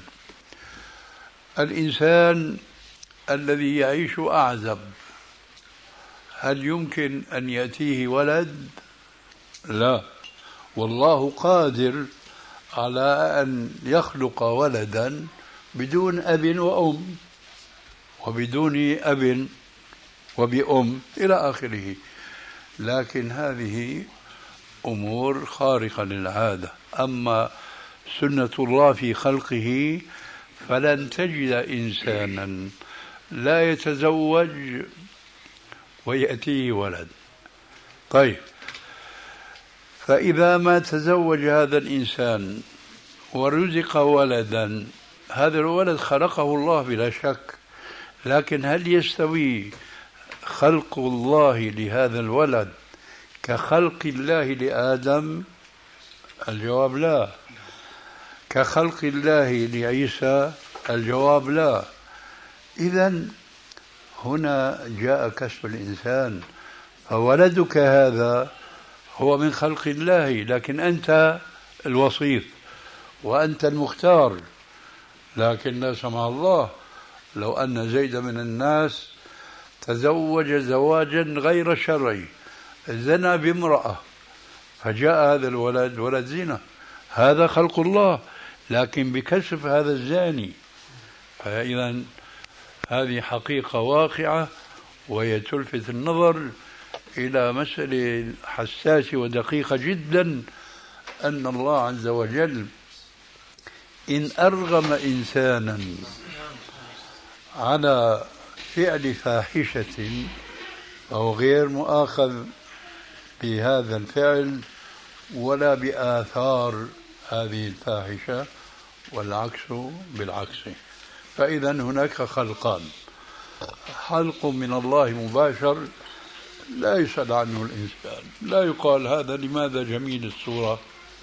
الإنسان الذي يعيش أعزب، هل يمكن أن يأتيه ولد؟ لا، والله قادر على أن يخلق ولدا بدون أب وأم، وبدون أب وبأم إلى آخره. لكن هذه أمور خارقة للعادة. أما سنة الله في خلقه فلن تجد إنسانا لا يتزوج ويأتيه ولد. طيب، فإذا ما تزوج هذا الإنسان ورزق ولدا، هذا الولد خلقه الله بلا شك، لكن هل يستوي خلق الله لهذا الولد كخلق الله لآدم؟ الجواب لا. كخلق الله لعيسى؟ الجواب لا. إذن هنا جاء كسب الإنسان، فولدك هذا هو من خلق الله، لكن أنت الوصيف وأنت المختار. لكن لا سمح الله لو أن زيد من الناس تزوج زواجا غير شرعي، زنى بامرأة، فجاء هذا الولد ولد زنا، هذا خلق الله لكن بكسب هذا الزاني. فإذا هذه حقيقة واقعة، وهي تلفت النظر إلى مسألة حساسة ودقيقة جدا، أن الله عز وجل إن أرغم إنسانا على فعل فاحشة فهو غير مؤاخذ بهذا الفعل ولا بآثار هذه الفاحشة، والعكس بالعكس. فإذا هناك خلقان: خلق من الله مباشر لا يسأل عنه الإنسان، لا يقال هذا لماذا جميل الصورة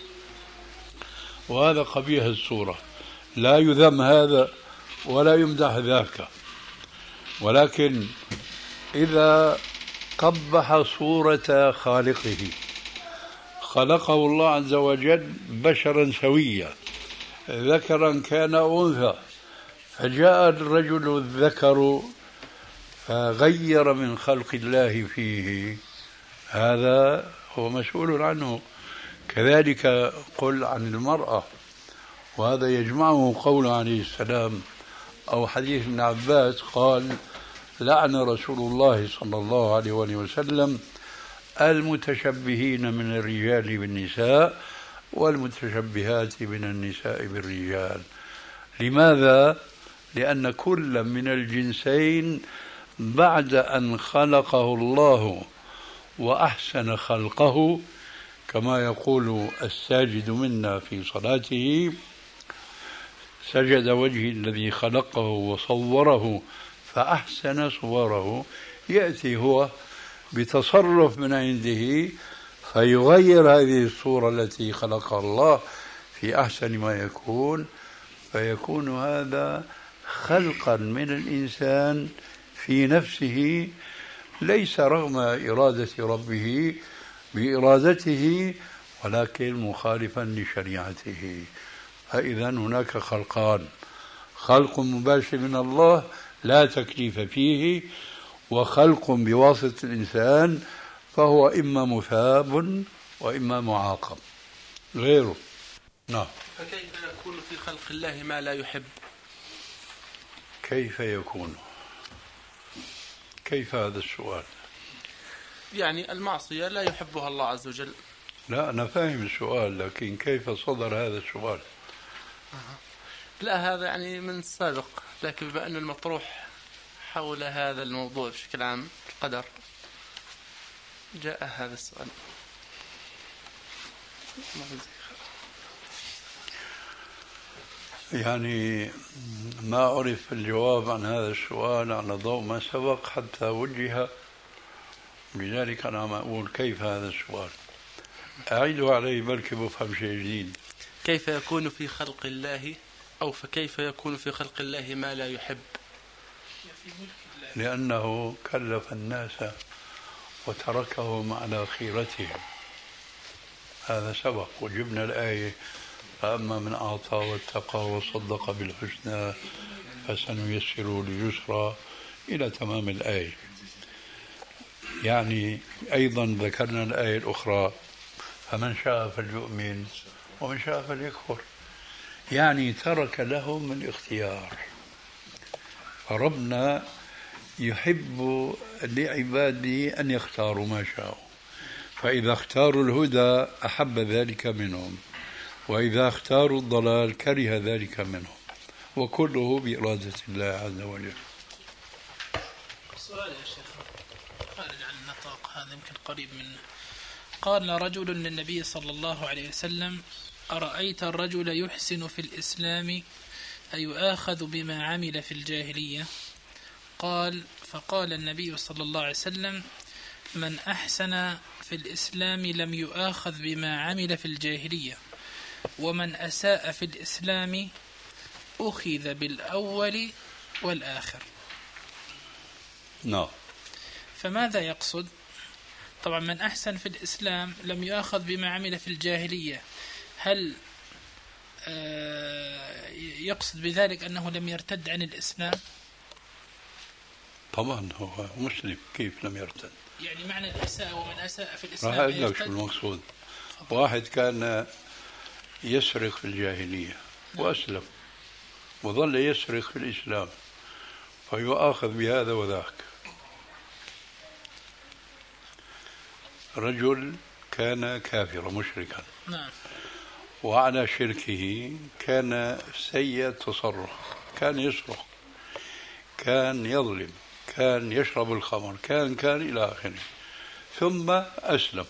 وهذا قبيح الصورة، لا يذم هذا ولا يمدح ذاك. ولكن إذا قبح صورة خالقه، خلقه الله عز وجل بشرا سويا ذكرا كان أنثى، فجاء الرجل الذكر فغير من خلق الله فيه، هذا هو مسؤول عنه. كذلك قل عن المرأة، وهذا يجمعه قول عليه السلام أو حديث ابن عباس قال: لعن رسول الله صلى الله عليه وسلم المتشبهين من الرجال بالنساء والمتشبهات من النساء بالرجال. لماذا؟ لأن كل من الجنسين بعد أن خلقه الله وأحسن خلقه، كما يقول الساجد منا في صلاته: سجد وجهي الذي خلقه وصوره فأحسن صوره. يأتي هو بتصرف من عنده فيغير هذه الصورة التي خلقها الله في أحسن ما يكون، فيكون هذا خلقا من الإنسان في نفسه، ليس رغم إرادة ربه بإرادته، ولكن مخالفا لشريعته. فإذا هناك خلقان: خلق مباشر من الله لا تكليف فيه، وخلق بواسطة الإنسان فهو إما مثاب وإما معاقب غيره. نعم. فكيف يكون في خلق الله ما لا يحب؟ كيف يكون؟ كيف هذا السؤال؟ يعني المعصية لا يحبها الله عز وجل. لا أنا فاهم السؤال، لكن كيف صدر هذا السؤال؟ لا هذا يعني من السابق، لكن بما أن المطروح حول هذا الموضوع بشكل عام القدر جاء هذا السؤال. يعني ما أعرف الجواب عن هذا السؤال على ضوء ما سبق حتى وجه، لذلك أنا عم أقول كيف هذا السؤال، أعيده علي بلكي بفهم شيء جديد. كيف يكون في خلق الله، أو فكيف يكون في خلق الله ما لا يحب؟ لأنه كلف الناس وتركهم على خيرتهم، هذا سبق وجبنا الآية: فأما من أعطى واتقى وصدق بالحسنى فسنيسره لليسرى إلى تمام الآية. يعني أيضا ذكرنا الآية الأخرى: فمن شاء فليؤمن ومن شاء فليكفر. يعني ترك لهم الاختيار. فربنا يحب لعباده أن يختاروا ما شاءوا، فإذا اختاروا الهدى أحب ذلك منهم، وإذا اختاروا الضلال كره ذلك منهم، وكله بإرادة الله عز وجل. سؤال يا شيخ خارج عن النطاق هذا يمكن قريب منه. قال رجل للنبي صلى الله عليه وسلم: أرأيت الرجل يحسن في الإسلام أيؤاخذ بما عمل في الجاهلية؟ فقال النبي صلى الله عليه وسلم: من أحسن في الإسلام لم يؤاخذ بما عمل في الجاهلية، ومن أساء في الإسلام أخذ بالأول والآخر. نعم. فماذا يقصد؟ طبعا من أحسن في الإسلام لم يؤاخذ بما عمل في الجاهلية، هل يقصد بذلك أنه لم يرتد عن الإسلام؟ طبعا هو مسلم، كيف لم يرتد؟ يعني معنى الإساءة ومن أساء في الإسلام راح أقول لك شو المقصود. واحد كان يسرق في الجاهلية وأسلم وظل يسرق في الإسلام فيؤاخذ بهذا وذاك. رجل كان كافرا مشركا، نعم، وعلى شركه كان سيء التصرف، كان يسرق، كان يظلم، كان يشرب الخمر، كان إلى آخره، ثم أسلم.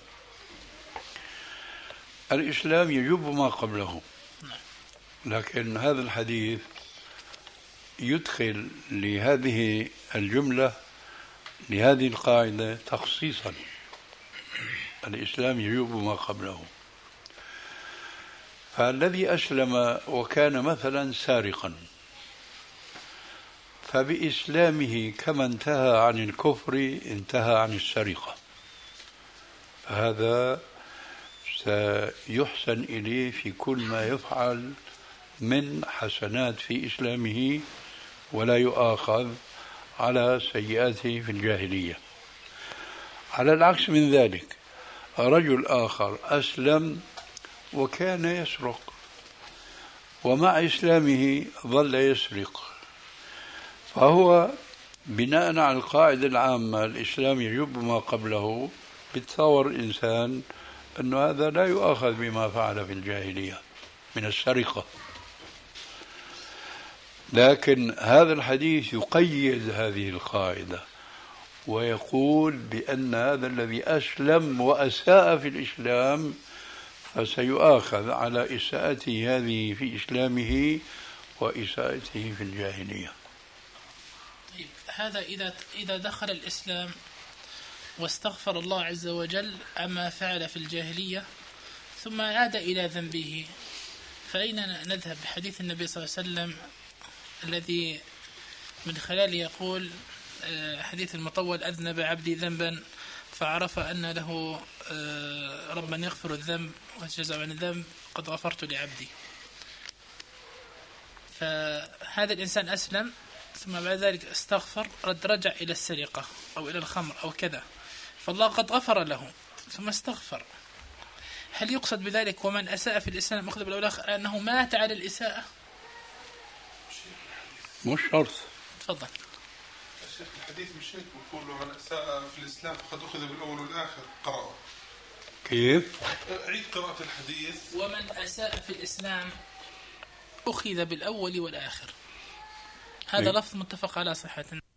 الإسلام يجب ما قبله، لكن هذا الحديث يدخل لهذه الجملة، لهذه القاعدة تخصيصا. الإسلام يجب ما قبله. فالذي أسلم وكان مثلا سارقا، فبإسلامه كما انتهى عن الكفر انتهى عن السرقة، فهذا سيحسن إليه في كل ما يفعل من حسنات في إسلامه، ولا يؤاخذ على سيئاته في الجاهلية. على العكس من ذلك، رجل آخر أسلم وكان يسرق، ومع إسلامه ظل يسرق، فهو بناء على القاعدة العامة الإسلام يجب ما قبله، بتصور الإنسان أن هذا لا يؤاخذ بما فعل في الجاهلية من السرقة. لكن هذا الحديث يقيد هذه القاعدة ويقول بأن هذا الذي أسلم وأساء في الإسلام فسيؤاخذ على إساءته هذه في إسلامه وإساءته في الجاهلية. طيب، هذا إذا دخل الإسلام واستغفر الله عز وجل عما فعل في الجاهلية ثم عاد إلى ذنبه، فأين نذهب بحديث النبي صلى الله عليه وسلم الذي من خلاله يقول حديث المطول: أذنب عبدي ذنبا فعرف أن له ربا يغفر الذنب وجزاء عن الذنب قد غفرت لعبدي. فهذا الإنسان أسلم ثم بعد ذلك استغفر، رجع إلى السرقة أو إلى الخمر أو كذا، فالله قد غفر له ثم استغفر. هل يقصد بذلك ومن أساء في الإسلام أخذ بالأولاخ أنه مات على الإساءة؟ مش شرط. تفضل. الشيخ الحديث مش هيك بقول من أساء في الإسلام فقد أخذ بالأول والآخر. قرأه كيف؟ عيد قراءة الحديث. ومن أساء في الإسلام أخذ بالأول والآخر، هذا لفظ متفق على صحته.